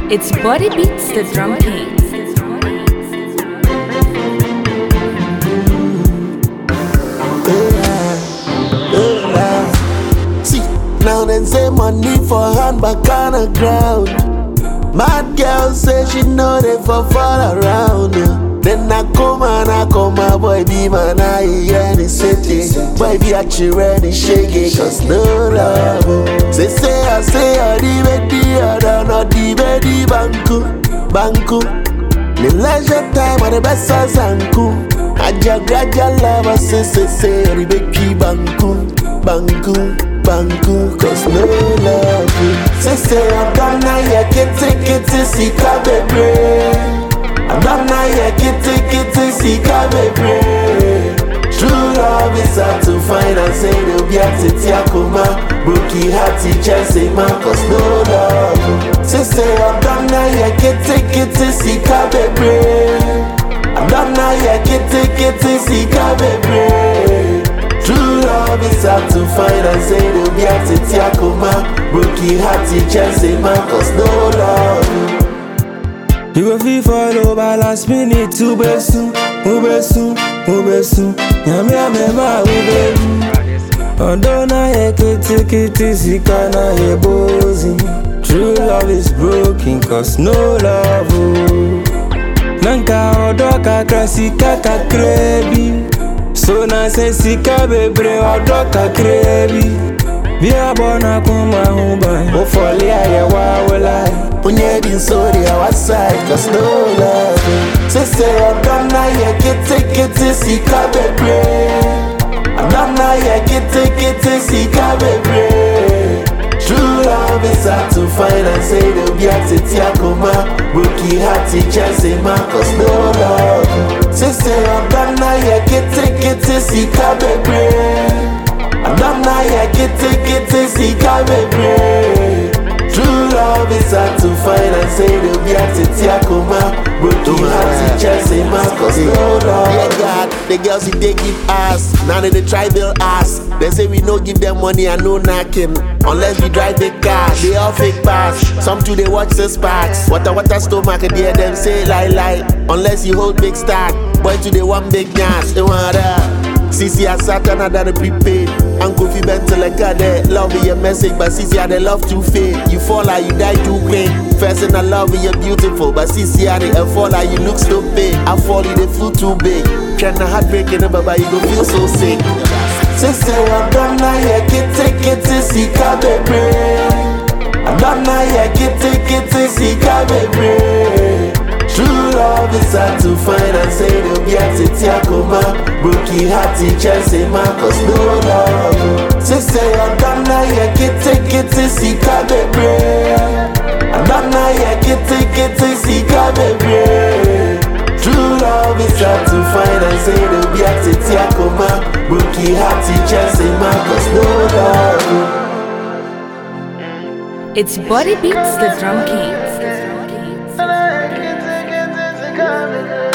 It's Body Beats the Drum King. See, now then say money for hand back on the ground. Mad girl say she know they for fall around. Then I come, boy be man, I hear the city. Boy be a children, shake it, cause no love. Say, I the baby, I don't know the baby, banku. The leisure time are the best as anku. I just gradual love, say, the baby, banku, cause no love. Say, I'm done now, yeah, kitty, see, baby. I'm not now, yeah, kitty, see, baby. True love is hard to find and say they'll be at it, yakuma. Brookie, hearty, Chelsea, man, cause no love. Say, I'm done now, yeah, kitty, see, baby. I'm done now, yeah, kitty, see, baby. True love is hard to find and say they'll be at it, yakuma. Brookie, hearty, Chelsea, man, cause no love. You go feel follow by last minute to besu. Nyame ma uberu. Ondona ye kiti sikana ye bozi. True love is broken cause no love. Nanka odoka krasika kakrebi. So na se sika bebre odoka krebi. Bia bona kuma humba. Ofoli aye wawela. Unye bin sorry outside cause no love. Say I'm done now, yeah, kitty, see, baby. I'm done now, yeah, kitty, see, baby. True love is hard to find and say they'll be at it, yakuma. Brookie, hearty, Chelsea, man, cause no love. Say I'm done now, yeah, kitty, see, baby. I'm done now, yeah, kitty, see, baby. True love is hard to find and say they'll be at it, yakuma. Brookie, hearty, Chelsea, man, cause no love. Yeah, God, the girls if they give ass, now they try they'll ask. They say we no give them money and no knocking. Unless we drive the car, they all fake pass. Some too they watch the sparks. Water stomach and hear them say lie. Unless you hold big stack, boy to the one big gas. They want that. Sisi a Satan and the prepaid. Uncle Fi bent like that. Love your message, but Sisi a the love to fade. You fall like you die too quick. First in I love you're beautiful, but Sisi a the fall like you look stupid. I fall you the flew too big. Tryna heartbreaking but you gon' feel so sick. Say I'm done now, yeah, kitty, see, baby. I'm done now, yeah, kitty, see, baby. True love is hard to find and say they'll be at it, yakuma. Brookie, hearty, Chelsea, man, cause no love. Say I'm done now, yeah, kitty, see, baby. I'm done now, yeah, kitty, see, baby. True love is hard to find and say they'll be at it, yakuma. Brookie, hearty, Chelsea, man, cause no love. It's Body Beats the Drum King.